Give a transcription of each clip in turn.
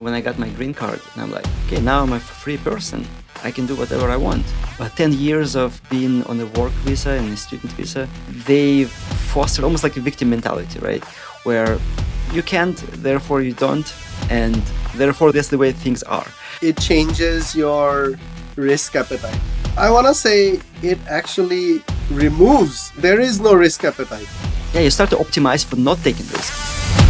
When I got my green card, and I'm like, okay, now I'm a free person. I can do whatever I want. But 10 years of being on a work visa and a student visa, they foster almost like a victim mentality, right? Where you can't, therefore you don't, and therefore that's the way things are. It changes your risk appetite. I want to say it actually removes. There is no risk appetite. Yeah, you start to optimize for not taking risks.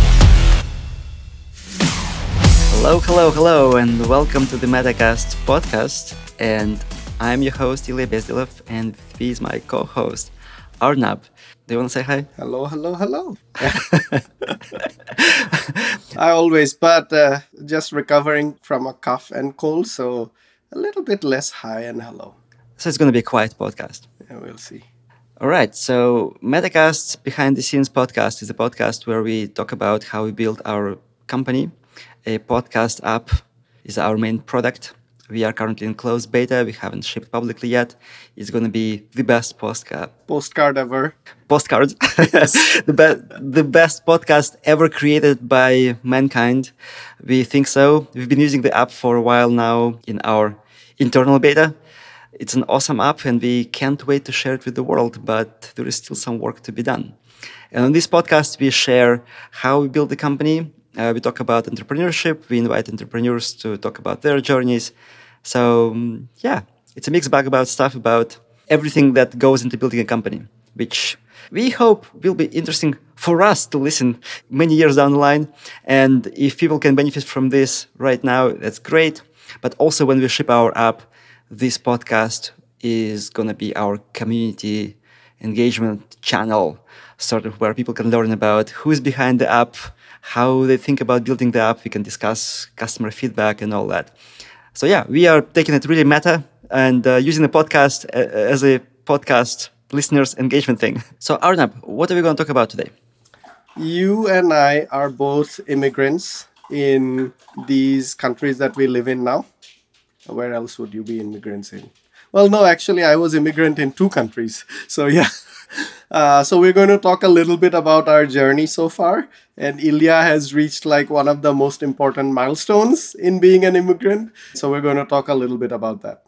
Hello, and welcome to the Metacast podcast. And I'm your host, Ilya Bezdilov, and with me is my co-host, Arnab. Do you want to say hi? Hello. but just recovering from a cough and cold, so a little bit less hi and hello. So it's going to be a quiet podcast. Yeah, we'll see. All right, so Metacast Behind the Scenes podcast is a podcast where we talk about how we build our company. A podcast app is our main product. We are currently in closed beta. We haven't shipped publicly yet. It's going to be the best Postcard ever. Postcards. the best podcast ever created by mankind. We think so. We've been using the app for a while now in our internal beta. It's an awesome app and we can't wait to share it with the world, but there is still some work to be done. And on this podcast, we share how we build the company. We talk about entrepreneurship. We invite entrepreneurs to talk about their journeys. So, it's a mixed bag about stuff about everything that goes into building a company, which we hope will be interesting for us to listen many years down the line. And if people can benefit from this right now, that's great. But also when we ship our app, this podcast is going to be our community engagement channel, sort of where people can learn about who's behind the app, how they think about building the app. We can discuss customer feedback and all that. So we are taking it really meta and using the podcast as a podcast listeners engagement thing. So Arnab, what are we going to talk about today? You and I are both immigrants in these countries that we live in now. Where else would you be immigrants in? Well, no, actually, I was immigrant in 2 countries. So so we're going to talk a little bit about our journey so far. And Ilya has reached like one of the most important milestones in being an immigrant. So we're going to talk a little bit about that.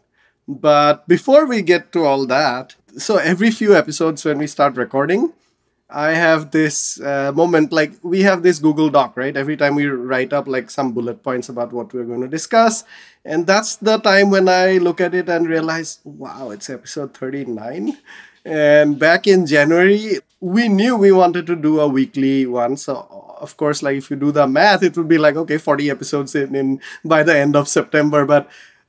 But before we get to all that, so every few episodes when we start recording, I have this moment, like we have this Google Doc, right? Every time we write up like some bullet points about what we're going to discuss. And that's the time when I look at it and realize, wow, it's episode 39. And back in January, we knew we wanted to do a weekly one. So, of course, like if you do the math, it would be like, okay, 40 episodes in by the end of September. But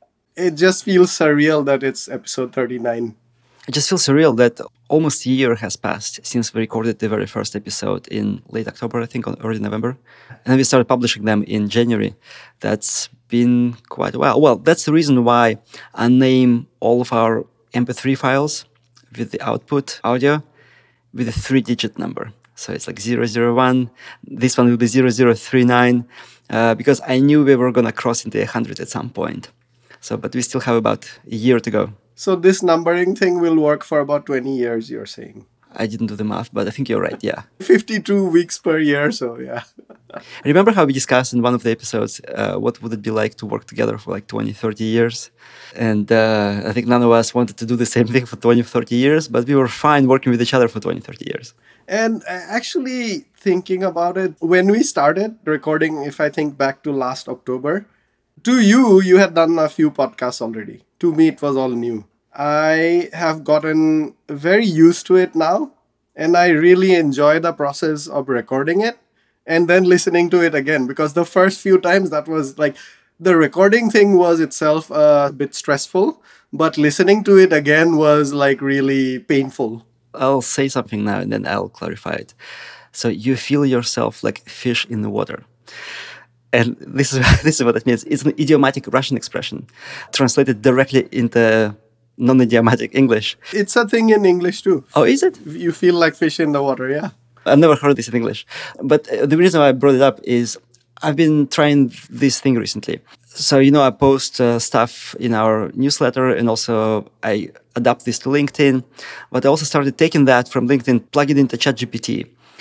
it just feels surreal that it's episode 39. It just feels surreal that almost a year has passed since we recorded the very first episode in late October, I think, or early November. And then we started publishing them in January. That's been quite a while. Well, that's the reason why I name all of our MP3 files with the output audio with a 3-digit number. So it's like 001. This one will be 0039 because I knew we were going to cross into 100 at some point. So, but we still have about a year to go. So this numbering thing will work for about 20 years, you're saying? I didn't do the math, but I think you're right, yeah. 52 weeks per year, so yeah. Remember how we discussed in one of the episodes, what would it be like to work together for like 20, 30 years? And I think none of us wanted to do the same thing for 20, 30 years, but we were fine working with each other for 20, 30 years. And actually thinking about it, when we started recording, if I think back to last October, to you had done a few podcasts already. To me, it was all new. I have gotten very used to it now, and I really enjoy the process of recording it and then listening to it again, because the first few times that was like, the recording thing was itself a bit stressful, but listening to it again was like really painful. I'll say something now and then I'll clarify it. So you feel yourself like a fish in the water. And this is what it means. It's an idiomatic Russian expression translated directly into non-idiomatic English. It's a thing in English too. Oh, is it? You feel like fish in the water, yeah. I've never heard this in English. But the reason why I brought it up is I've been trying this thing recently. So, I post stuff in our newsletter and also I adapt this to LinkedIn. But I also started taking that from LinkedIn, plug it into ChatGPT.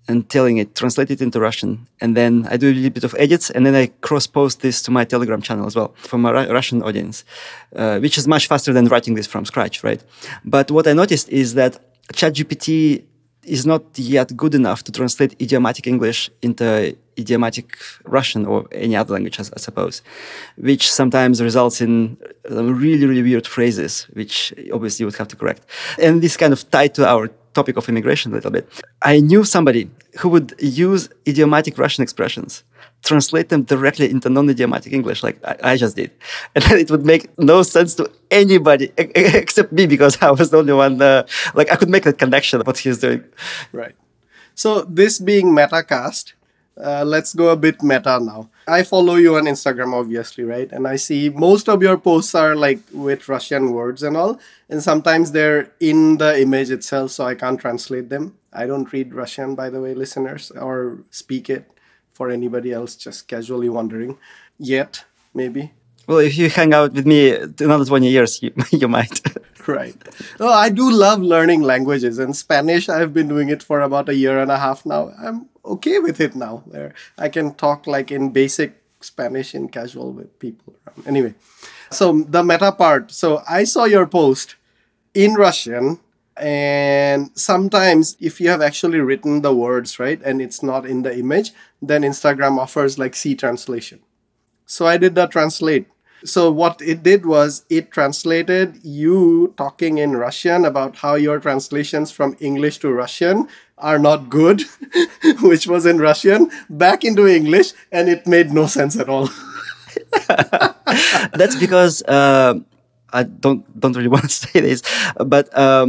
and telling it, translate it into Russian. And then I do a little bit of edits, and then I cross-post this to my Telegram channel as well for my Russian audience, which is much faster than writing this from scratch, right? But what I noticed is that ChatGPT is not yet good enough to translate idiomatic English into idiomatic Russian or any other language, I suppose, which sometimes results in really, really weird phrases, which obviously you would have to correct. And this kind of tied to our topic of immigration a little bit. I knew somebody who would use idiomatic Russian expressions, translate them directly into non-idiomatic English, like I just did. And then it would make no sense to anybody except me, because I was the only one, I could make that connection of what he's doing. Right. So this being Metacast, let's go a bit meta now. I follow you on Instagram, obviously, right? And I see most of your posts are like with Russian words and all. And sometimes they're in the image itself, so I can't translate them. I don't read Russian, by the way, listeners, or speak it for anybody else just casually wondering. Yet, maybe. Well, if you hang out with me another 20 years, you might. Right. Oh, I do love learning languages, and Spanish, I've been doing it for about a year and a half now. I'm okay with it now. Where I can talk like in basic Spanish in casual with people around. Anyway, so the meta part. So I saw your post in Russian, and sometimes if you have actually written the words, right, and it's not in the image, then Instagram offers like C translation. So I did the translate. So what it did was it translated you talking in Russian about how your translations from English to Russian are not good, which was in Russian, back into English, and it made no sense at all. That's because I don't really want to say this, but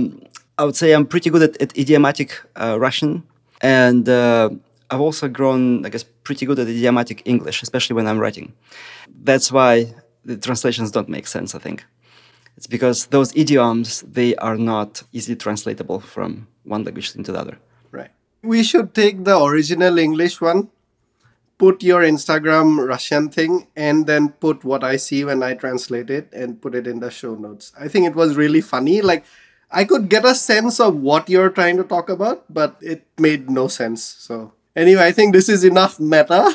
I would say I'm pretty good at idiomatic Russian, and I've also grown, I guess, pretty good at idiomatic English, especially when I'm writing. That's why the translations don't make sense, I think. It's because those idioms, they are not easily translatable from one language into the other. Right. We should take the original English one, put your Instagram Russian thing, and then put what I see when I translate it and put it in the show notes. I think it was really funny. Like, I could get a sense of what you're trying to talk about, but it made no sense. So anyway, I think this is enough meta.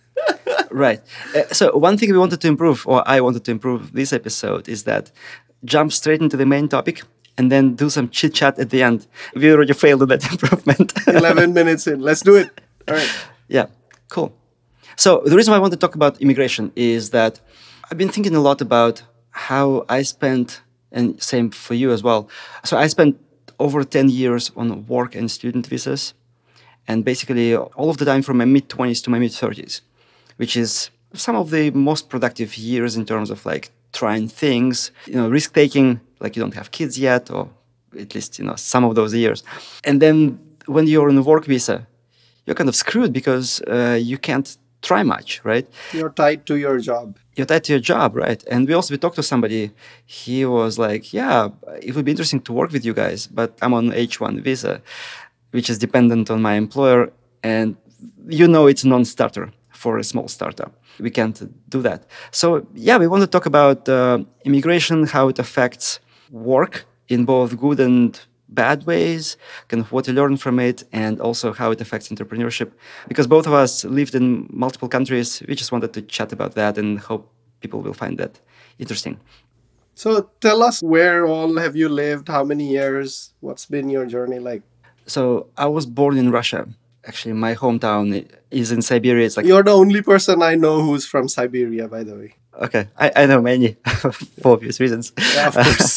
Right. So one thing we wanted to improve, or I wanted to improve this episode, is that jump straight into the main topic and then do some chit chat at the end. We already failed at that improvement. 11 minutes in. Let's do it. All right. Yeah, cool. So the reason why I want to talk about immigration is that I've been thinking a lot about how I spent, and same for you as well. So I spent over 10 years on work and student visas, and basically all of the time from my mid-20s to my mid-30s, which is some of the most productive years in terms of like trying things, risk-taking, like you don't have kids yet, or at least, some of those years. And then when you're on a work visa, you're kind of screwed because you can't try much, right? You're tied to your job. You're tied to your job, right? And we talked to somebody, he was like, yeah, it would be interesting to work with you guys, but I'm on H1 visa, which is dependent on my employer, and it's a non-starter for a small startup. We can't do that. So yeah, we want to talk about immigration, how it affects work in both good and bad ways, kind of what you learn from it, and also how it affects entrepreneurship. Because both of us lived in multiple countries, we just wanted to chat about that and hope people will find that interesting. So tell us, where all have you lived? How many years? What's been your journey like? So I was born in Russia. Actually, my hometown is in Siberia. It's like You're the only person I know who's from Siberia, by the way. Okay, I know many for obvious reasons. Yeah, of course.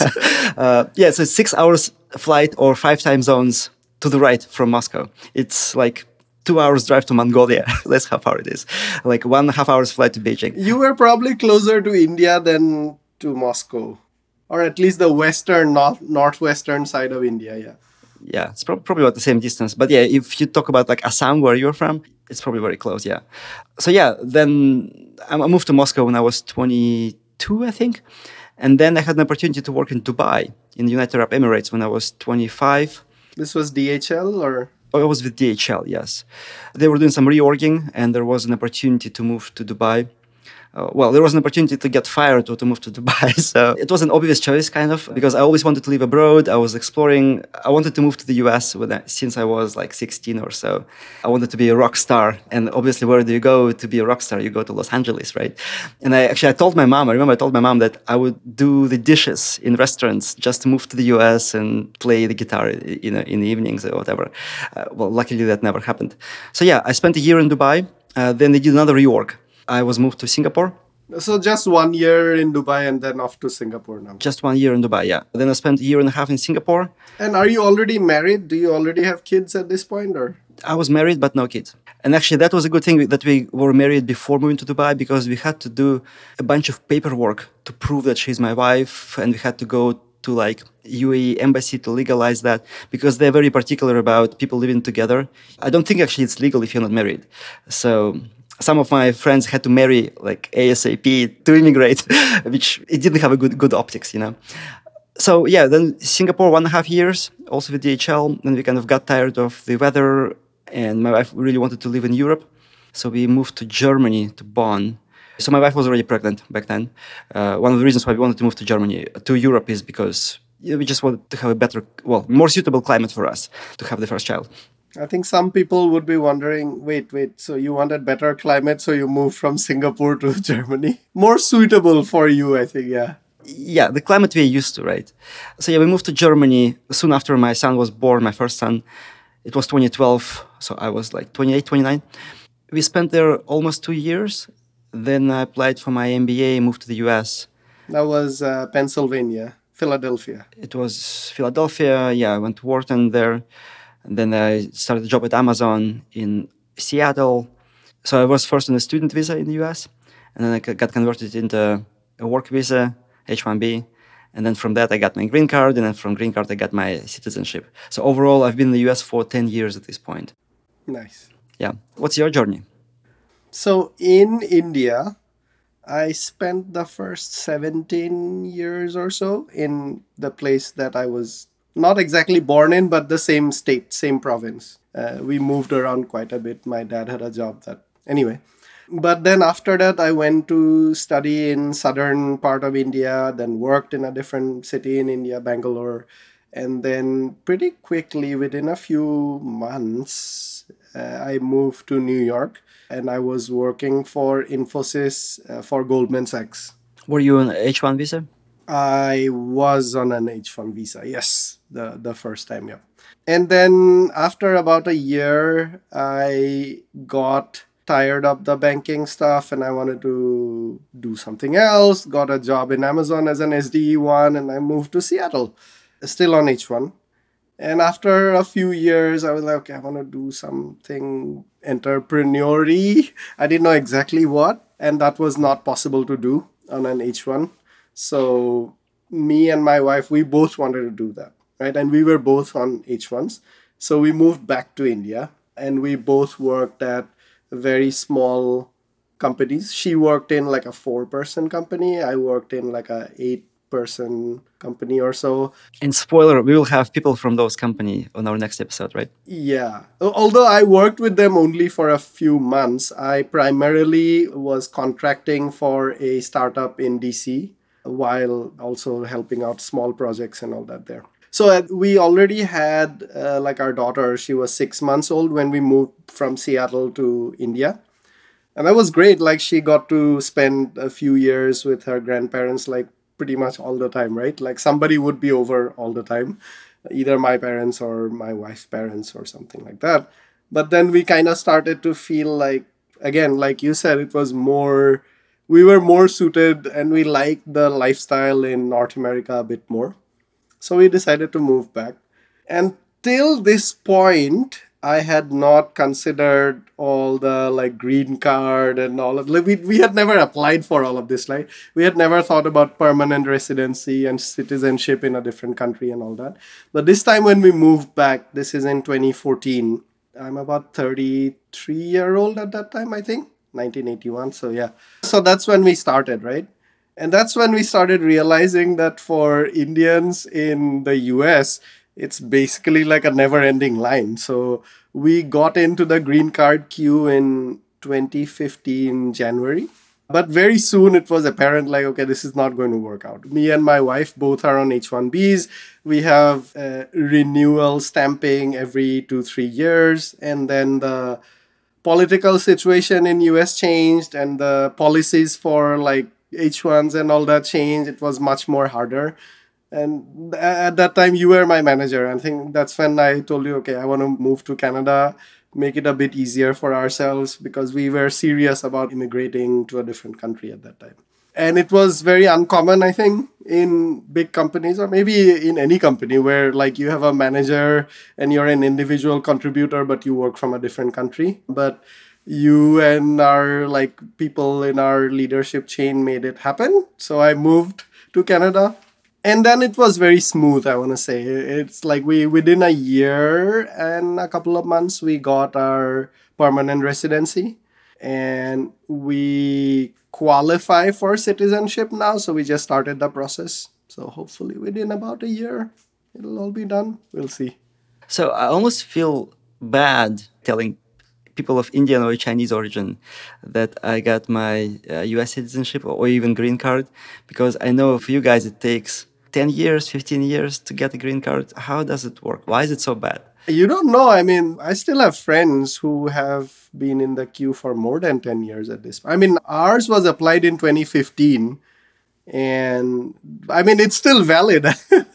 So 6 hours flight or 5 time zones to the right from Moscow. It's like 2 hours drive to Mongolia. That's how far it is. Like 1.5 hours flight to Beijing. You were probably closer to India than to Moscow, or at least the western, northwestern side of India. Yeah. Yeah, it's probably about the same distance. But yeah, if you talk about like Assam, where you're from, it's probably very close, yeah. So yeah, then I moved to Moscow when I was 22, I think. And then I had an opportunity to work in Dubai, in the United Arab Emirates, when I was 25. This was DHL or? Oh, I was with DHL, yes. They were doing some reorging, and there was an opportunity to move to Dubai. well, there was an opportunity to get fired or to move to Dubai. So it was an obvious choice, kind of, because I always wanted to live abroad. I was exploring. I wanted to move to the US since I was like 16 or so. I wanted to be a rock star. And obviously, where do you go to be a rock star? You go to Los Angeles, right? And I told my mom, I remember I told my mom that I would do the dishes in restaurants just to move to the US and play the guitar in the evenings or whatever. Well, luckily that never happened. So yeah, I spent a year in Dubai. Then they did another reorg. I was moved to Singapore. So just 1 year in Dubai and then off to Singapore now. Just 1 year in Dubai, yeah. Then I spent a year and a half in Singapore. And are you already married? Do you already have kids at this point, or? I was married, but no kids. And actually, that was a good thing that we were married before moving to Dubai, because we had to do a bunch of paperwork to prove that she's my wife. And we had to go to like UAE embassy to legalize that, because they're very particular about people living together. I don't think actually it's legal if you're not married. So some of my friends had to marry like ASAP to immigrate, which it didn't have a good optics, So yeah, then Singapore 1.5 years, also with DHL. Then we kind of got tired of the weather, and my wife really wanted to live in Europe. So we moved to Germany, to Bonn. So my wife was already pregnant back then. One of the reasons why we wanted to move to Germany, to Europe, is because we just wanted to have a better, more suitable climate for us to have the first child. I think some people would be wondering, wait, so you wanted better climate, so you moved from Singapore to Germany? More suitable for you, I think, yeah. Yeah, the climate we're used to, right? So yeah, we moved to Germany soon after my son was born, my first son. It was 2012, so I was like 28, 29. We spent there almost 2 years. Then I applied for my MBA, moved to the US. That was Pennsylvania, Philadelphia. It was Philadelphia, yeah, I went to Wharton there. And then I started a job at Amazon in Seattle. So I was first on a student visa in the US, and then I got converted into a work visa, H-1B. And then from that, I got my green card, and then from green card, I got my citizenship. So overall, I've been in the US for 10 years at this point. Nice. Yeah. What's your journey? So in India, I spent the first 17 years or so in the place that I was not exactly born in, but the same state, same province. We moved around quite a bit. My dad had a job anyway. But then after that, I went to study in southern part of India, then worked in a different city in India, Bangalore. And then pretty quickly, within a few months, I moved to New York, and I was working for Infosys for Goldman Sachs. Were you on H-1 visa? I was on an H-1 visa, yes, the first time, yeah. And then after about a year, I got tired of the banking stuff and I wanted to do something else, got a job in Amazon as an SDE1, and I moved to Seattle, still on H1. And after a few years, I was like, okay, I want to do something entrepreneur-y. I didn't know exactly what, and that was not possible to do on an H1. So me and my wife, we both wanted to do that, right? And we were both on H1s. So we moved back to India, and we both worked at very small companies. She worked in like a 4-person company. I worked in like a 8-person company or so. And spoiler, we will have people from those company on our next episode, right? Yeah. Although I worked with them only for a few months, I primarily was contracting for a startup in DC while also helping out small projects and all that there. So we already had like our daughter. She was 6 months old when we moved from Seattle to India. And that was great. Like she got to spend a few years with her grandparents, like pretty much all the time, right? Like somebody would be over all the time, either my parents or my wife's parents or something like that. But then we kind of started to feel like, again, like you said, we were more suited and we liked the lifestyle in North America a bit more. So we decided to move back. And till this point, I had not considered all the like green card and all of we had never applied for all of this, right? We had never thought about permanent residency and citizenship in a different country and all that. But this time when we moved back, this is in 2014. I'm about 33-year-old at that time, I think, 1981. So yeah. So that's when we started, right? And that's when we started realizing that for Indians in the US, it's basically like a never-ending line. So we got into the green card queue in 2015 January. But very soon it was apparent, like, okay, this is not going to work out. Me and my wife both are on H1Bs. We have renewal stamping every 2-3 years. And then the political situation in US changed and the policies for like H1s and all that changed. It was much more harder. And at that time, you were my manager. I think that's when I told you, okay, I want to move to Canada, make it a bit easier for ourselves because we were serious about immigrating to a different country at that time. And it was very uncommon, I think, in big companies or maybe in any company where like you have a manager and you're an individual contributor, but you work from a different country. But you and our like people in our leadership chain made it happen. So I moved to Canada. And then it was very smooth, I want to say. It's like we within a year and a couple of months we got our permanent residency and we qualify for citizenship now, so we just started the process. So hopefully within about a year it'll all be done. We'll see. So I almost feel bad telling people of Indian or Chinese origin that I got my US citizenship or even green card, because I know for you guys it takes 10 years, 15 years to get a green card. How does it work? Why is it so bad? You don't know. I mean, I still have friends who have been in the queue for more than 10 years at this. I mean, ours was applied in 2015 and I mean, it's still valid.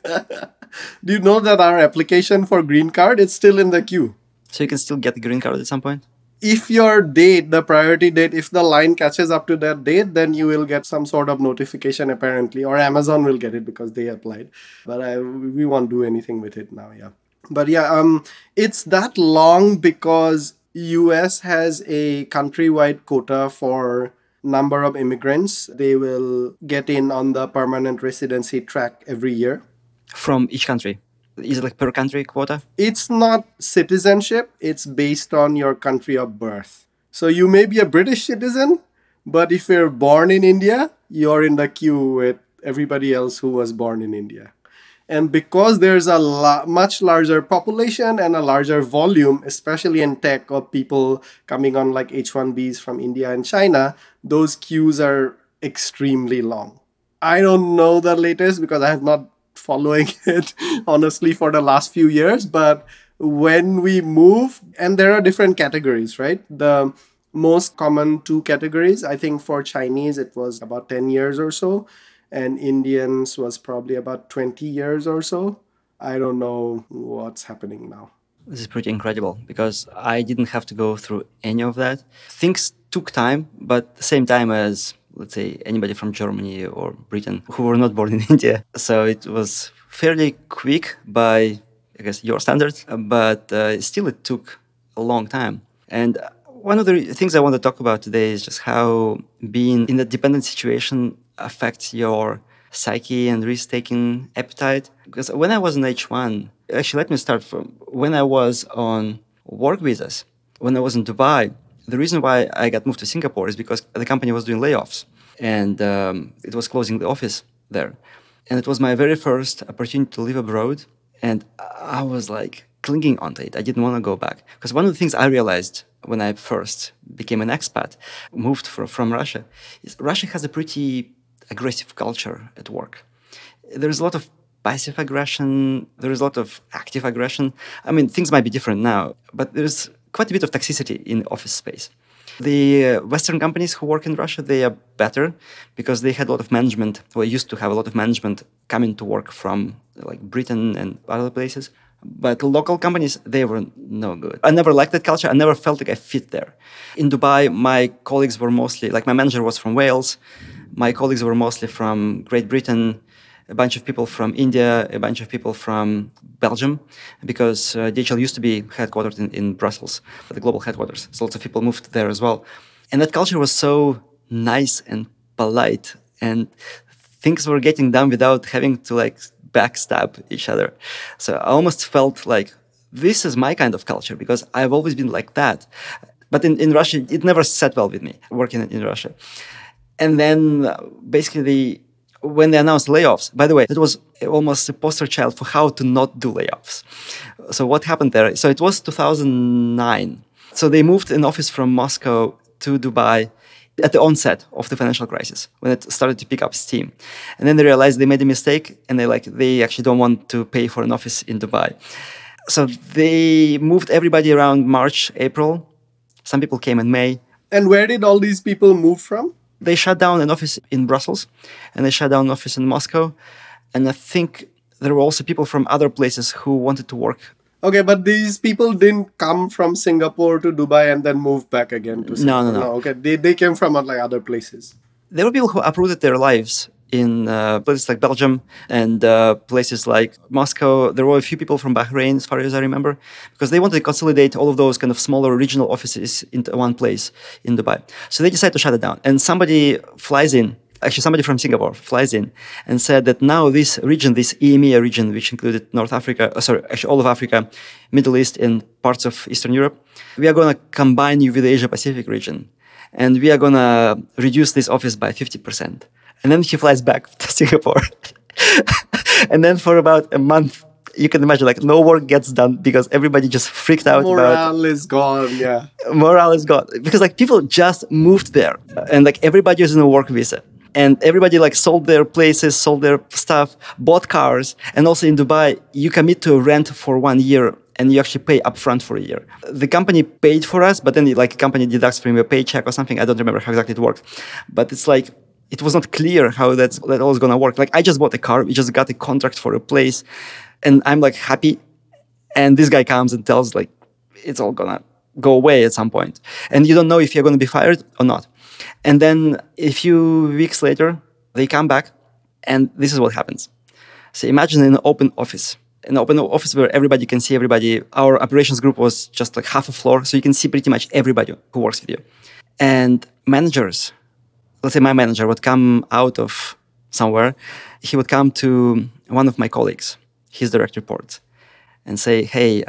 Do you know that our application for green card is still in the queue? So you can still get the green card at some point? If your date, the priority date, if the line catches up to that date, then you will get some sort of notification apparently, or Amazon will get it because they applied. But we won't do anything with it now, yeah. But yeah, it's that long because US has a countrywide quota for number of immigrants they will get in on the permanent residency track every year. From each country? Is it like per country quota? It's not citizenship, it's based on your country of birth. So you may be a British citizen, but if you're born in India, you're in the queue with everybody else who was born in India. And because there's a much larger population and a larger volume, especially in tech, of people coming on like H1Bs from India and China, those queues are extremely long. I don't know the latest because I have not following it honestly for the last few years, but when we move, and there are different categories, right? The most common two categories, I think for Chinese it was about 10 years or so, and Indians was probably about 20 years or so. I don't know what's happening now. This is pretty incredible because I didn't have to go through any of that. Things took time, but the same time as, let's say, anybody from Germany or Britain who were not born in India. So it was fairly quick by, I guess, your standards, but still it took a long time. And one of the things I want to talk about today is just how being in a dependent situation affects your psyche and risk-taking appetite. Because when I was in H1, actually, let me start from when I was on work visas. When I was in Dubai, the reason why I got moved to Singapore is because the company was doing layoffs and it was closing the office there. And it was my very first opportunity to live abroad. And I was like clinging onto it. I didn't want to go back. Because one of the things I realized when I first became an expat, moved from Russia, is Russia has a pretty aggressive culture at work. There's a lot of passive aggression. There is a lot of active aggression. I mean, things might be different now, but there's quite a bit of toxicity in office space. The Western companies who work in Russia, they are better because they had a lot of management, or used to have a lot of management coming to work from like Britain and other places. But local companies, they were no good. I never liked that culture. I never felt like I fit there. In Dubai, my colleagues were mostly, like my manager was from Wales. My colleagues were mostly from Great Britain, a bunch of people from India, a bunch of people from Belgium, because DHL used to be headquartered in Brussels, the global headquarters. So lots of people moved there as well. And that culture was so nice and polite, and things were getting done without having to like backstab each other. So I almost felt like this is my kind of culture because I've always been like that. But in Russia, it never sat well with me working in Russia. And then basically when they announced layoffs, by the way, it was almost a poster child for how to not do layoffs. So what happened there? So it was 2009. So they moved an office from Moscow to Dubai at the onset of the financial crisis when it started to pick up steam. And then they realized they made a mistake and they actually don't want to pay for an office in Dubai. So they moved everybody around March, April. Some people came in May. And where did all these people move from? They shut down an office in Brussels and they shut down an office in Moscow. And I think there were also people from other places who wanted to work. Okay, but these people didn't come from Singapore to Dubai and then move back again to Singapore. No. Okay, they came from like other places. There were people who uprooted their lives in places like Belgium and places like Moscow. There were a few people from Bahrain, as far as I remember, because they wanted to consolidate all of those kind of smaller regional offices into one place in Dubai. So they decided to shut it down. And somebody from Singapore flies in and said that now this region, this EMEA region, which included all of Africa, Middle East, and parts of Eastern Europe, we are going to combine you with the Asia Pacific region. And we are going to reduce this office by 50%. And then he flies back to Singapore. And then for about a month, you can imagine, like, no work gets done because everybody just freaked out. Morale is gone, yeah. Morale is gone. Because, like, people just moved there. And, like, everybody was in a work visa. And everybody, like, sold their places, sold their stuff, bought cars. And also in Dubai, you commit to a rent for 1 year and you actually pay upfront for a year. The company paid for us, but then the company deducts from your paycheck or something. I don't remember how exactly it worked. But it's like, it was not clear how that all is going to work. Like, I just bought a car. We just got a contract for a place. And I'm, like, happy. And this guy comes and tells, like, it's all going to go away at some point. And you don't know if you're going to be fired or not. And then a few weeks later, they come back. And this is what happens. So imagine an open office where everybody can see everybody. Our operations group was just like half a floor, so you can see pretty much everybody who works with you. And managers, let's say my manager would come out of somewhere. He would come to one of my colleagues, his direct reports, and say, hey,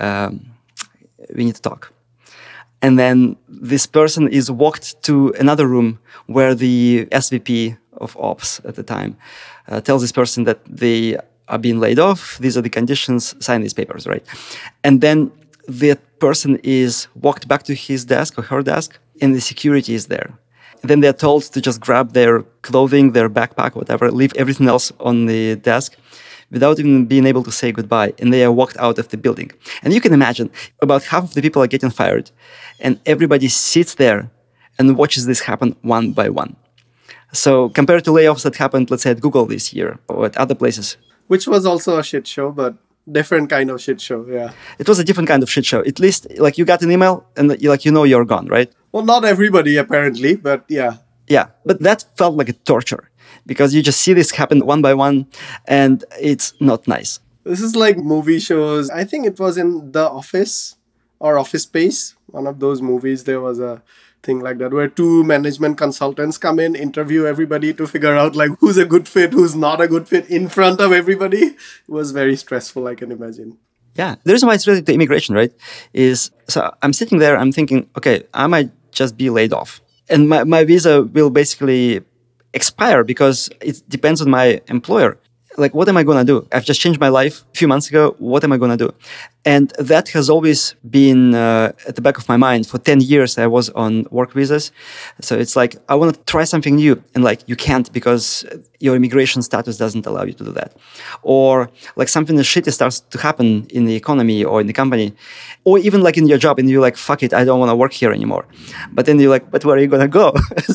we need to talk. And then this person is walked to another room where the SVP of Ops at the time tells this person that they are being laid off. These are the conditions. Sign these papers, right? And then the person is walked back to his desk or her desk, and the security is there. Then they're told to just grab their clothing, their backpack, whatever, leave everything else on the desk without even being able to say goodbye. And they are walked out of the building. And you can imagine about half of the people are getting fired, and everybody sits there and watches this happen one by one. So compared to layoffs that happened, let's say at Google this year or at other places. Which was also a shit show, but different kind of shit show, yeah. It was a different kind of shit show. At least, like, you got an email and you're gone, right? Well, not everybody apparently, but yeah. Yeah, but that felt like a torture because you just see this happen one by one and it's not nice. This is like movie shows. I think it was in The Office or Office Space. One of those movies, there was a thing like that where two management consultants come in, interview everybody to figure out like who's a good fit, who's not a good fit in front of everybody. It was very stressful, I can imagine. Yeah, the reason why it's related to immigration, right, is so I'm sitting there, I'm thinking, okay, I might just be laid off. And my visa will basically expire because it depends on my employer. Like, what am I going to do? I've just changed my life a few months ago. What am I going to do? And that has always been at the back of my mind. For 10 years, I was on work visas. So it's like, I want to try something new. And like, you can't because your immigration status doesn't allow you to do that. Or like something shitty starts to happen in the economy or in the company. Or even like in your job and you're like, fuck it, I don't want to work here anymore. But then you're like, but where are you going to go?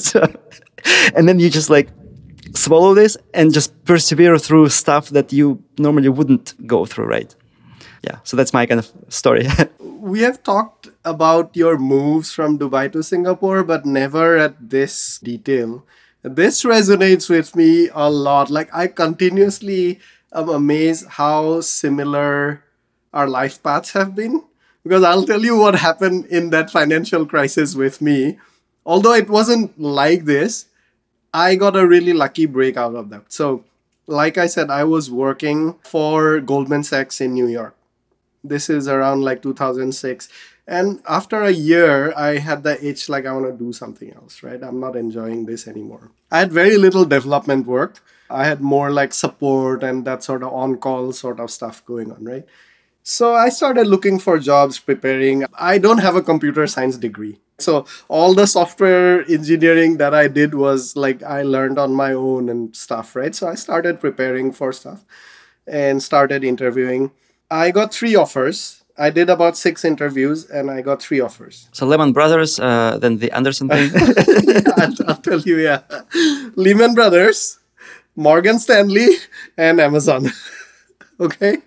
And then you just like, swallow this and just persevere through stuff that you normally wouldn't go through, right? Yeah, so that's my kind of story. We have talked about your moves from Dubai to Singapore, but never at this detail. This resonates with me a lot. Like, I continuously am amazed how similar our life paths have been. Because I'll tell you what happened in that financial crisis with me. Although it wasn't like this, I got a really lucky break out of that. So, like I said, I was working for Goldman Sachs in New York. This is around like 2006. And after a year, I had the itch like I want to do something else, right? I'm not enjoying this anymore. I had very little development work. I had more like support and that sort of on-call sort of stuff going on, right? So I started looking for jobs, preparing. I don't have a computer science degree. So all the software engineering that I did was like I learned on my own and stuff, right? So I started preparing for stuff and started interviewing. I got three offers. I did about six interviews and I got three offers. So Lehman Brothers, then the Anderson thing. I'll tell you, yeah. Lehman Brothers, Morgan Stanley, and Amazon. Okay.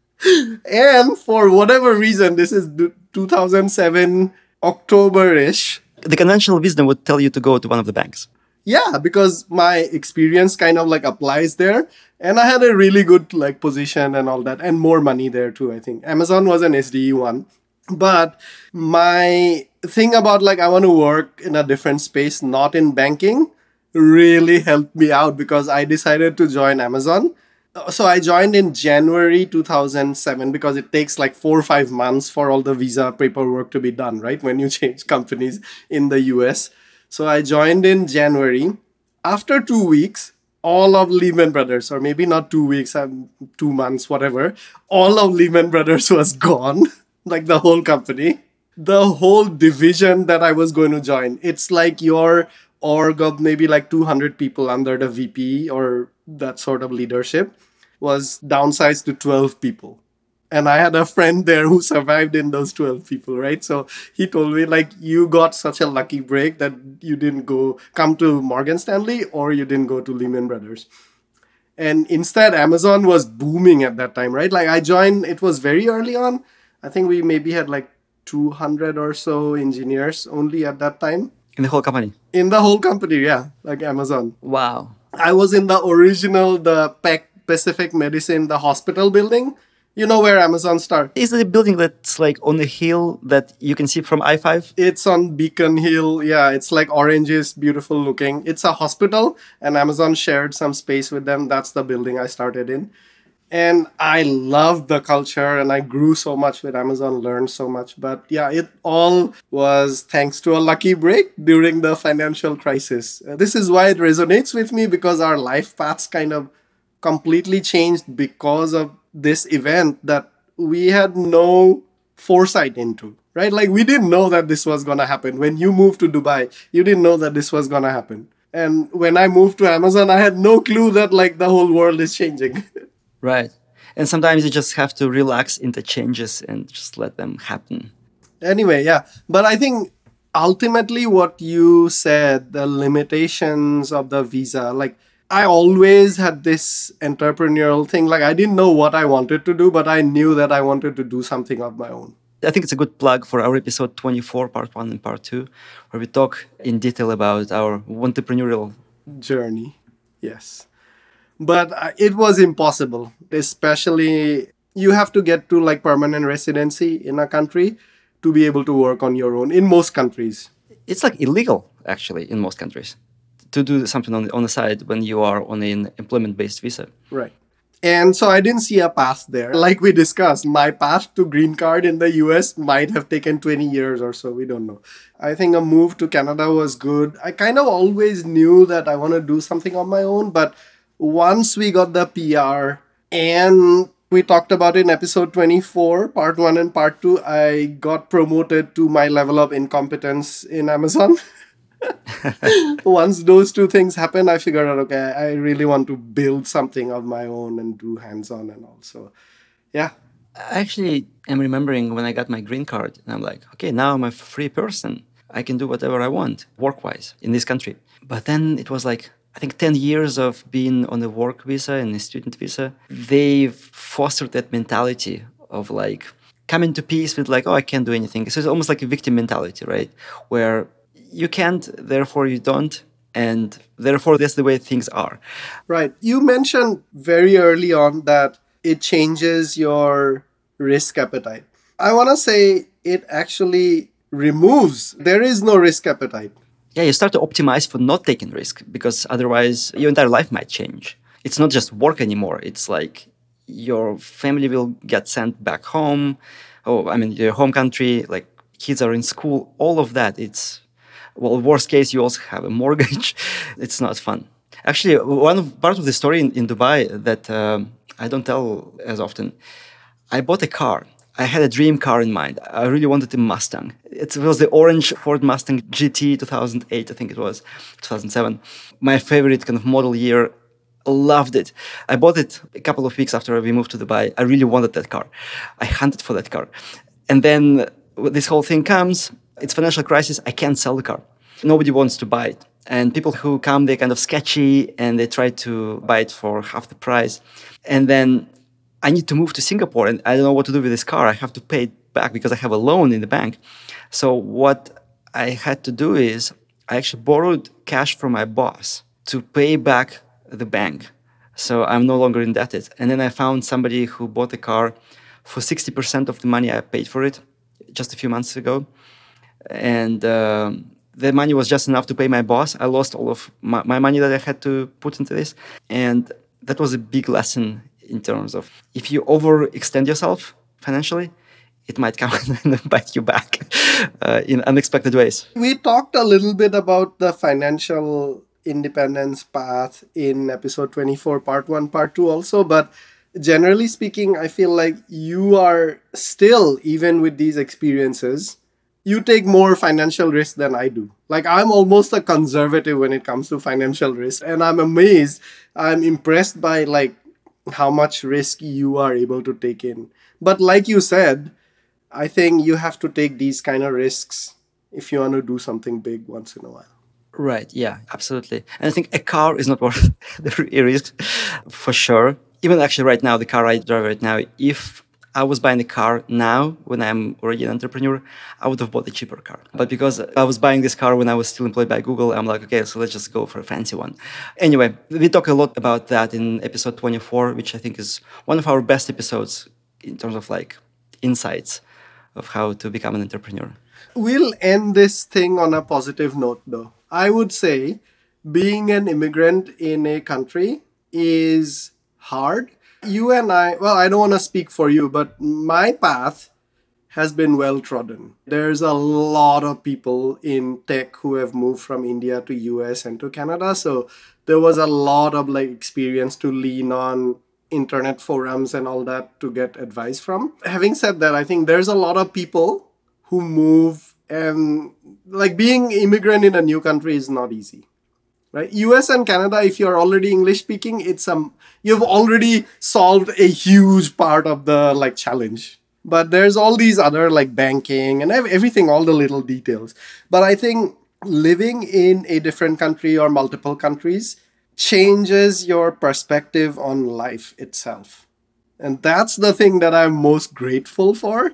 And for whatever reason, this is 2007 October ish. The conventional wisdom would tell you to go to one of the banks. Yeah, because my experience kind of like applies there. And I had a really good like position and all that, and more money there too, I think. Amazon was an SDE one. But my thing about like I want to work in a different space, not in banking, really helped me out because I decided to join Amazon. So I joined in January 2007 because it takes like 4 or 5 months for all the visa paperwork to be done, right? When you change companies in the US. So I joined in January. After 2 weeks, all of Lehman Brothers, or maybe not 2 weeks, 2 months, whatever, all of Lehman Brothers was gone, like the whole company. The whole division that I was going to join, it's like your org of maybe like 200 people under the VP or that sort of leadership was downsized to 12 people. And I had a friend there who survived in those 12 people, right? So he told me, like, you got such a lucky break that you didn't come to Morgan Stanley or you didn't go to Lehman Brothers. And instead, Amazon was booming at that time, right? Like I joined, it was very early on. I think we maybe had like 200 or so engineers only at that time. In the whole company? In the whole company, yeah, like Amazon. Wow. I was in the original, the Pacific Medicine, the hospital building. You know where Amazon started? Is it a building that's like on the hill that you can see from I-5? It's on Beacon Hill. Yeah, it's like oranges, beautiful looking. It's a hospital, and Amazon shared some space with them. That's the building I started in. And I loved the culture and I grew so much with Amazon, learned so much. But yeah, it all was thanks to a lucky break during the financial crisis. This is why it resonates with me because our life paths kind of completely changed because of this event that we had no foresight into, right? Like we didn't know that this was going to happen. When you moved to Dubai, you didn't know that this was going to happen. And when I moved to Amazon, I had no clue that like the whole world is changing. Right. And sometimes you just have to relax into changes and just let them happen. Anyway, yeah. But I think ultimately what you said, the limitations of the visa, like I always had this entrepreneurial thing. Like I didn't know what I wanted to do, but I knew that I wanted to do something of my own. I think it's a good plug for our episode 24, part 1 and part 2, where we talk in detail about our entrepreneurial journey. Yes. But it was impossible, especially you have to get to like permanent residency in a country to be able to work on your own in most countries. It's like illegal, actually, in most countries to do something on the side when you are on an employment-based visa. Right. And so I didn't see a path there. Like we discussed, my path to green card in the US might have taken 20 years or so. We don't know. I think a move to Canada was good. I kind of always knew that I want to do something on my own, but once we got the PR and we talked about it in episode 24, part 1 and part 2, I got promoted to my level of incompetence in Amazon. Once those two things happened, I figured out, okay, I really want to build something of my own and do hands-on and all. So, yeah. I actually am remembering when I got my green card, and I'm like, okay, now I'm a free person. I can do whatever I want, work-wise, in this country. But then it was like, I think 10 years of being on a work visa and a student visa, they've fostered that mentality of like coming to peace with like, oh, I can't do anything. So it's almost like a victim mentality, right? Where you can't, therefore you don't, and therefore that's the way things are. Right. You mentioned very early on that it changes your risk appetite. I want to say it actually removes, there is no risk appetite. Yeah, you start to optimize for not taking risk because otherwise your entire life might change. It's not just work anymore. It's like your family will get sent back home. Your home country, like kids are in school, all of that. It's, well, worst case, you also have a mortgage. It's not fun. Actually, part of the story in Dubai that I don't tell as often, I bought a car. I had a dream car in mind. I really wanted a Mustang. It was the orange Ford Mustang GT 2008, I think it was, 2007. My favorite kind of model year. Loved it. I bought it a couple of weeks after we moved to Dubai. I really wanted that car. I hunted for that car. And then this whole thing comes. It's financial crisis. I can't sell the car. Nobody wants to buy it. And people who come, they're kind of sketchy and they try to buy it for half the price. And then I need to move to Singapore and I don't know what to do with this car. I have to pay it back because I have a loan in the bank. So what I had to do is I actually borrowed cash from my boss to pay back the bank. So I'm no longer indebted. And then I found somebody who bought the car for 60% of the money I paid for it just a few months ago. And the money was just enough to pay my boss. I lost all of my money that I had to put into this. And that was a big lesson in terms of if you overextend yourself financially, it might come and bite you back in unexpected ways. We talked a little bit about the financial independence path in episode 24, part 1, part 2 also. But generally speaking, I feel like you are still, even with these experiences, you take more financial risk than I do. Like I'm almost a conservative when it comes to financial risk. And I'm amazed, I'm impressed by like how much risk you are able to take in. But like you said, I think you have to take these kind of risks if you want to do something big once in a while. Right, yeah, absolutely. And I think a car is not worth the risk for sure. Even actually right now, the car I drive right now, if I was buying a car now when I'm already an entrepreneur, I would have bought a cheaper car. But because I was buying this car when I was still employed by Google, I'm like, okay, so let's just go for a fancy one. Anyway, we talk a lot about that in episode 24, which I think is one of our best episodes in terms of like insights of how to become an entrepreneur. We'll end this thing on a positive note though. I would say being an immigrant in a country is hard. You and I, well, I don't want to speak for you, but my path has been well trodden. There's a lot of people in tech who have moved from India to US and to Canada. So there was a lot of like experience to lean on internet forums and all that to get advice from. Having said that, I think there's a lot of people who move and like being immigrant in a new country is not easy. Right? US and Canada, if you're already English speaking, you've already solved a huge part of the like challenge. But there's all these other like banking and everything, all the little details. But I think living in a different country or multiple countries changes your perspective on life itself. And that's the thing that I'm most grateful for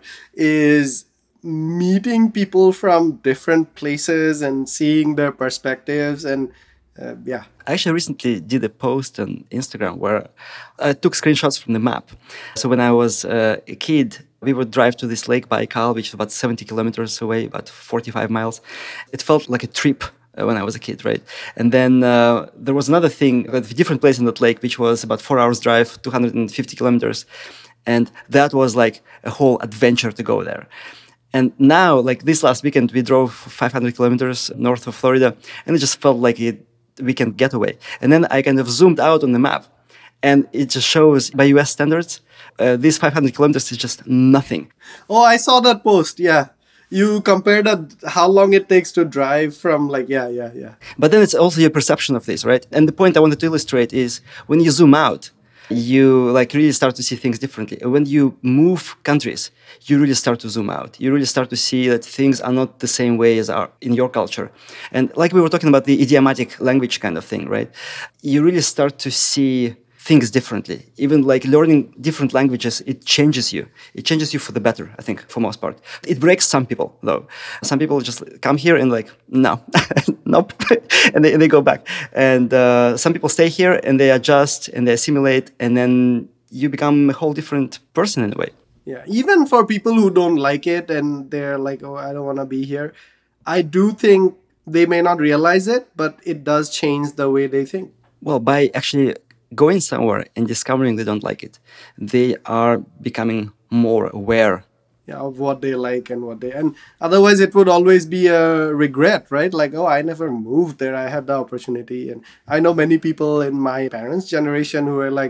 is meeting people from different places and seeing their perspectives and yeah. I actually recently did a post on Instagram where I took screenshots from the map. So when I was a kid, we would drive to this lake Baikal, which is about 70 kilometers away, about 45 miles. It felt like a trip when I was a kid, right? And then there was another thing, a different place in that lake, which was about 4 hours drive, 250 kilometers. And that was like a whole adventure to go there. And now, like this last weekend, we drove 500 kilometers north of Florida, and it just felt like weekend getaway. And then I kind of zoomed out on the map, and it just shows by US standards, these 500 kilometers is just nothing. Oh, I saw that post. Yeah. You compared how long it takes to drive from like, yeah. But then it's also your perception of this, right? And the point I wanted to illustrate is when you zoom out, you like really start to see things differently. When you move countries, you really start to zoom out. You really start to see that things are not the same way as are in your culture. And like we were talking about the idiomatic language kind of thing, right? You really start to see things differently. Even like learning different languages, it changes you. It changes you for the better, I think, for most part. It breaks some people, though. Some people just come here and like, no, nope, and they go back. And some people stay here and they adjust and they assimilate, and then you become a whole different person in a way. Yeah, even for people who don't like it and they're like, oh, I don't want to be here, I do think they may not realize it, but it does change the way they think. Well, by actually going somewhere and discovering they don't like it, they are becoming more aware of what they like and otherwise it would always be a regret, right? Like, oh, I never moved there, I had the opportunity. And I know many people in my parents' generation who are like,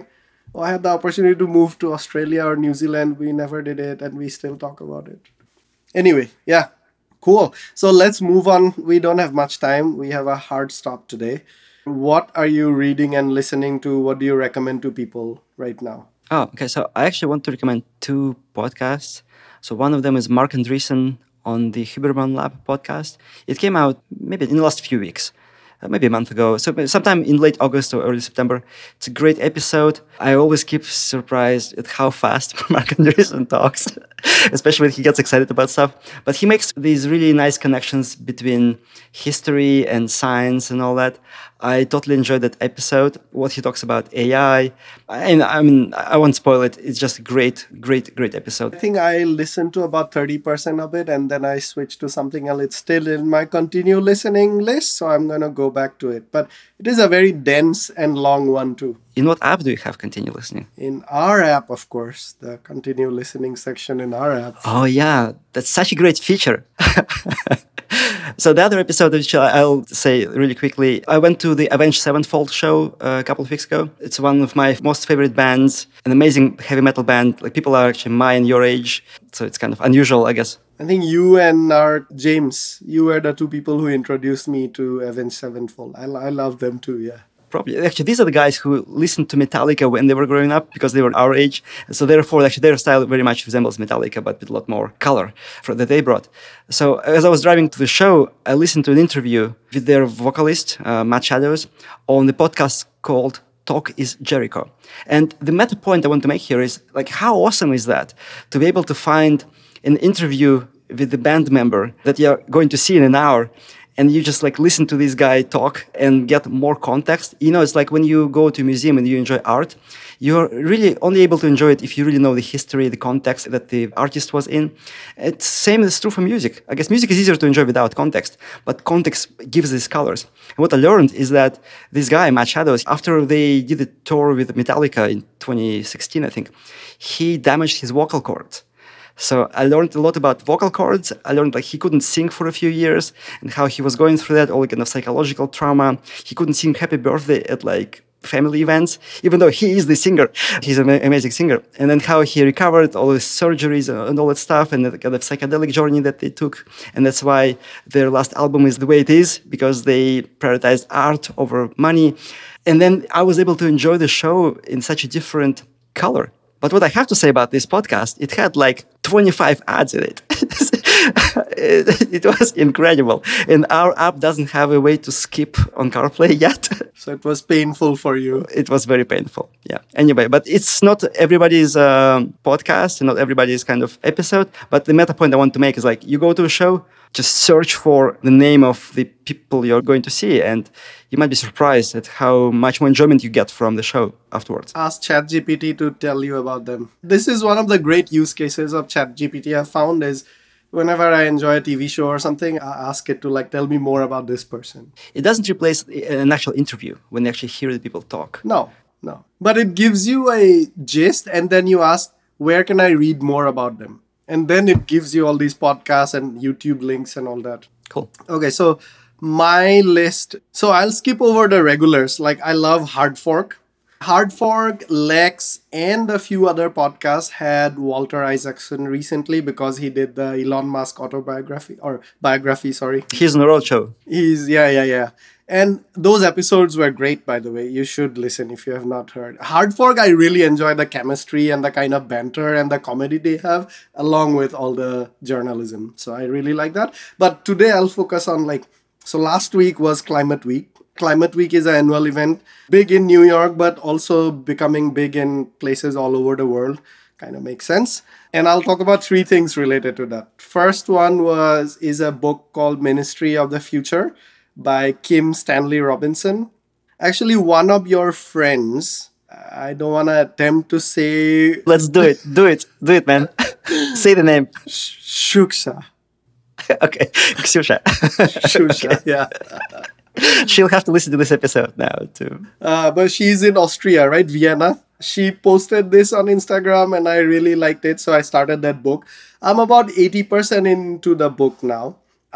Oh, I had the opportunity to move to Australia or New Zealand. We never did it, and we still talk about it. Anyway, yeah, cool. So let's move on. We don't have much time. We have a hard stop today. What are you reading and listening to? What do you recommend to people right now? Oh, okay. So I actually want to recommend two podcasts. So one of them is Mark Andreessen on the Huberman Lab podcast. It came out maybe in the last few weeks, maybe a month ago. So sometime in late August or early September. It's a great episode. I always keep surprised at how fast Mark Andreessen talks, especially when he gets excited about stuff. But he makes these really nice connections between history and science and all that. I totally enjoyed that episode. What he talks about AI, and I mean, I won't spoil it. It's just a great, great, great episode. I think I listened to about 30% of it and then I switched to something else. It's still in my continue listening list, so I'm going to go back to it. But it is a very dense and long one, too. In what app do you have continue listening? In our app, of course, the continue listening section in our app. Oh yeah, that's such a great feature. So the other episode, which I'll say really quickly, I went to the Avenged Sevenfold show a couple of weeks ago. It's one of my most favorite bands, an amazing heavy metal band. Like people are actually my and your age, so it's kind of unusual, I guess. I think you and our James, you were the two people who introduced me to Avenged Sevenfold. I love them too, yeah. Probably, actually, these are the guys who listened to Metallica when they were growing up because they were our age. So therefore, actually, their style very much resembles Metallica, but with a lot more color that they brought. So as I was driving to the show, I listened to an interview with their vocalist, Matt Shadows, on the podcast called Talk is Jericho. And the meta point I want to make here is, like, how awesome is that to be able to find an interview with the band member that you're going to see in an hour, and you just like listen to this guy talk and get more context. You know, it's like when you go to a museum and you enjoy art, you're really only able to enjoy it if you really know the history, the context that the artist was in. It's same is true for music. I guess music is easier to enjoy without context, but context gives these colors. And what I learned is that this guy, Matt Shadows, after they did a tour with Metallica in 2016, I think, he damaged his vocal cords. So I learned a lot about vocal cords. I learned like he couldn't sing for a few years and how he was going through that, all kind of psychological trauma. He couldn't sing Happy Birthday at like family events, even though he is the singer. He's an amazing singer. And then how he recovered, all his surgeries and all that stuff, and the kind of psychedelic journey that they took. And that's why their last album is the way it is, because they prioritized art over money. And then I was able to enjoy the show in such a different color. But what I have to say about this podcast, it had like 25 ads in it. It was incredible. And our app doesn't have a way to skip on CarPlay yet. So it was painful for you. It was very painful. Yeah. Anyway, but it's not everybody's podcast and not everybody's kind of episode. But the meta point I want to make is like you go to a show, just search for the name of the people you're going to see, and you might be surprised at how much more enjoyment you get from the show afterwards. Ask ChatGPT to tell you about them. This is one of the great use cases of ChatGPT I've found is whenever I enjoy a TV show or something, I ask it to like tell me more about this person. It doesn't replace an actual interview when you actually hear the people talk. No. But it gives you a gist and then you ask, where can I read more about them? And then it gives you all these podcasts and YouTube links and all that. Cool. Okay, so my list. So I'll skip over the regulars. Like I love Hard Fork. Hard Fork, Lex, and a few other podcasts had Walter Isaacson recently because he did the Elon Musk autobiography or biography, sorry. He's on the road show. Yeah. And those episodes were great, by the way. You should listen if you have not heard. Hard Fork, I really enjoy the chemistry and the kind of banter and the comedy they have, along with all the journalism. So I really like that. But today I'll focus on so last week was Climate Week. Climate Week is an annual event, big in New York, but also becoming big in places all over the world. Kind of makes sense. And I'll talk about three things related to that. First one is a book called Ministry of the Future by Kim Stanley Robinson. Actually, one of your friends, I don't want to attempt to say... Let's do it. Do it, man. Say the name. Shuksha. Okay, Ksyusha. Ksyusha, Okay. Yeah. She'll have to listen to this episode now too. But she's in Austria, right? Vienna. She posted this on Instagram and I really liked it. So I started that book. I'm about 80% into the book now.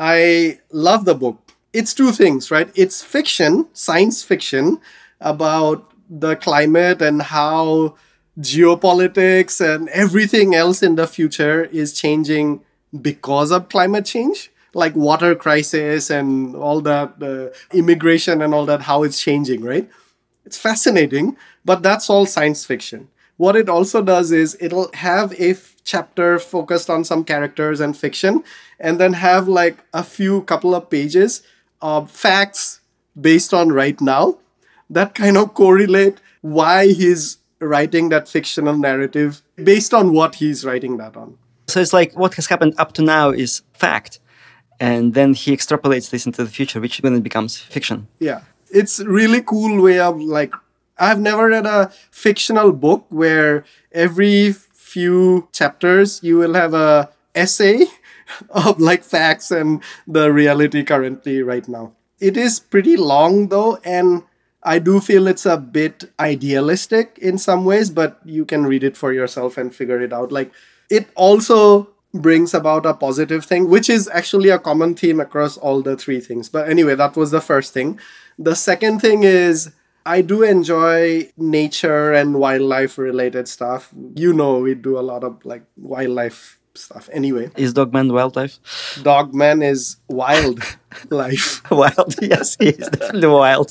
I love the book. It's two things, right? It's fiction, science fiction about the climate and how geopolitics and everything else in the future is changing because of climate change, like water crisis and all that, immigration and all that, how it's changing, right? It's fascinating, but that's all science fiction. What it also does is it'll have a chapter focused on some characters and fiction, and then have like a few couple of pages of facts based on right now that kind of correlate why he's writing that fictional narrative based on what he's writing that on. So it's like what has happened up to now is fact. And then he extrapolates this into the future, which then becomes fiction. Yeah. It's really cool way of like, I've never read a fictional book where every few chapters you will have a essay of like facts and the reality currently right now. It is pretty long though, and I do feel it's a bit idealistic in some ways, but you can read it for yourself and figure it out. Like, it also brings about a positive thing, which is actually a common theme across all the three things. But anyway, that was the first thing. The second thing is I do enjoy nature and wildlife related stuff. You know, we do a lot of like wildlife stuff. Anyway, Is Dogman wildlife? Dogman is wild life. Wild, yes, he is definitely wild.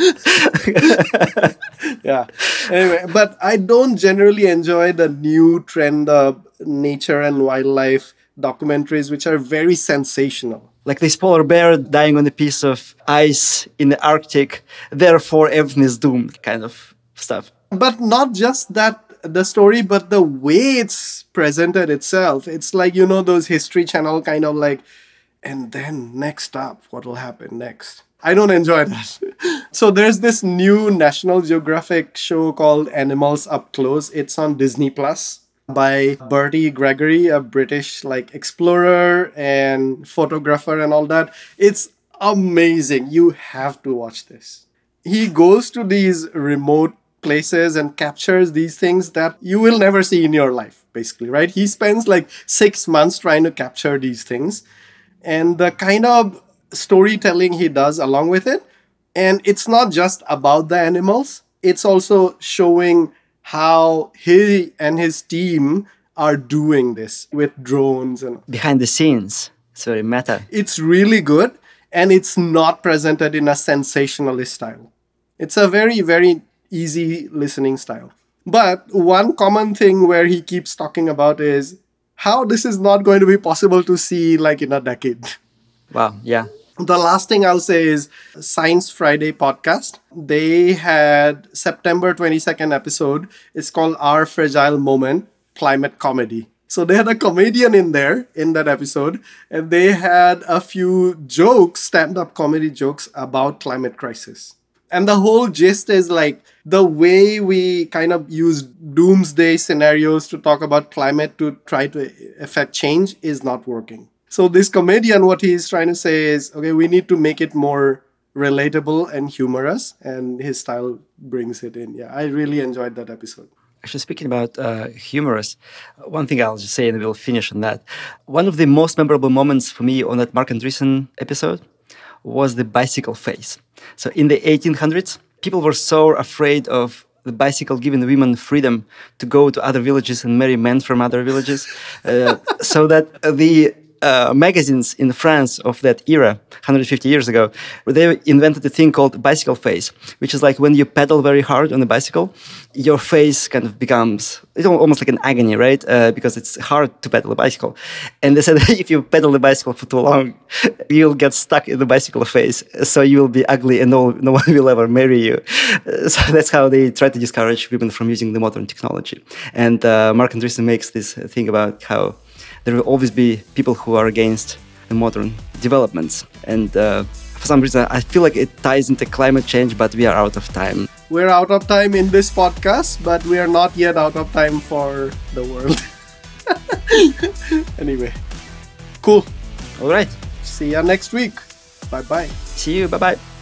Yeah. Anyway, but I don't generally enjoy the new trend of nature and wildlife documentaries, which are very sensational. Like this polar bear dying on a piece of ice in the Arctic, therefore everything is doomed kind of stuff. But not just that, the story, but the way it's presented itself. It's like, you know, those History Channel kind of like, and then next up, what will happen next? I don't enjoy that. So there's this new National Geographic show called Animals Up Close. It's on Disney Plus by Bertie Gregory, a British like explorer and photographer and all that. It's amazing. You have to watch this. He goes to these remote places and captures these things that you will never see in your life, basically, right? He spends like 6 months trying to capture these things, and the kind of storytelling he does along with it. And it's not just about the animals, it's also showing how he and his team are doing this with drones and Behind the scenes, it's very meta. it's really good, and it's not presented in a sensationalist style. It's a very, very easy listening style. But one common thing where he keeps talking about is how this is not going to be possible to see like in a decade. Wow, yeah. The last thing I'll say is Science Friday podcast. They had September 22nd episode. It's called Our Fragile Moment, Climate Comedy. So they had a comedian in there in that episode, and they had a few jokes, stand-up comedy jokes about climate crisis. And the whole gist is like the way we kind of use doomsday scenarios to talk about climate to try to affect change is not working. So this comedian, what he's trying to say is, okay, we need to make it more relatable and humorous, and his style brings it in. Yeah, I really enjoyed that episode. Actually, speaking about humorous, one thing I'll just say and we'll finish on that. One of the most memorable moments for me on that Mark Andreessen episode was the bicycle phase. So in the 1800s, people were so afraid of the bicycle giving women freedom to go to other villages and marry men from other villages, so that the magazines in France of that era, 150 years ago, they invented a thing called bicycle phase, which is like when you pedal very hard on a bicycle, your face kind of becomes it's almost like an agony, right? Because it's hard to pedal a bicycle. And they said if you pedal the bicycle for too long, you'll get stuck in the bicycle phase. So you will be ugly and no one will ever marry you. So that's how they try to discourage women from using the modern technology. And Mark Andreessen makes this thing about how there will always be people who are against the modern developments. And for some reason, I feel like it ties into climate change, but we are out of time. We're out of time in this podcast, but we are not yet out of time for the world. Anyway, cool. All right. See ya next week. Bye-bye. See you. Bye-bye.